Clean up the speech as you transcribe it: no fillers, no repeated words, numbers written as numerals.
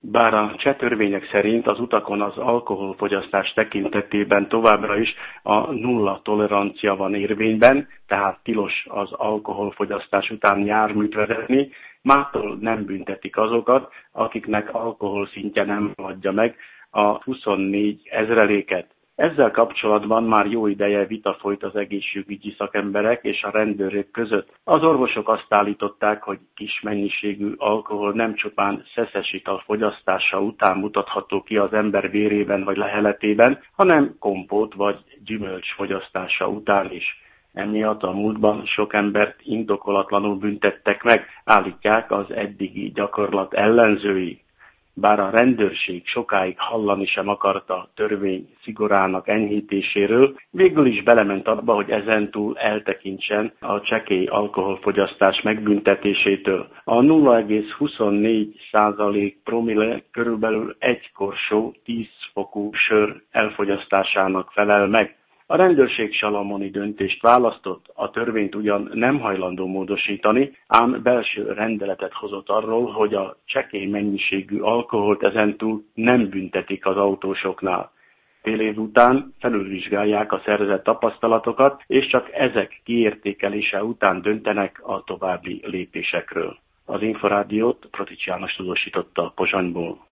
Bár a cseh törvények szerint az utakon az alkoholfogyasztás tekintetében továbbra is a nulla tolerancia van érvényben, tehát tilos az alkoholfogyasztás után járműt vezetni, mától nem büntetik azokat, akiknek alkoholszintje nem haladja meg a 24 ezreléket. Ezzel kapcsolatban már jó ideje vita folyt az egészségügyi szakemberek és a rendőrök között. Az orvosok azt állították, hogy kis mennyiségű alkohol nem csupán szeszes ital fogyasztása után mutatható ki az ember vérében vagy leheletében, hanem kompót vagy gyümölcs fogyasztása után is. Emiatt a múltban sok embert indokolatlanul büntettek meg, állítják az eddigi gyakorlat ellenzői. Bár a rendőrség sokáig hallani sem akarta a törvény szigorának enyhítéséről, végül is belement abba, hogy ezentúl eltekintsen a csekély alkoholfogyasztás megbüntetésétől. A 0,24% promille körülbelül egy korsó 10 fokú sör elfogyasztásának felel meg. A rendőrség salamoni döntést választott, a törvényt ugyan nem hajlandó módosítani, ám belső rendeletet hozott arról, hogy a csekély mennyiségű alkoholt ezentúl nem büntetik az autósoknál. Fél év után felülvizsgálják a szerzett tapasztalatokat, és csak ezek kiértékelése után döntenek a további lépésekről. Az Inforádiót Protics János tudósította Pozsonyból.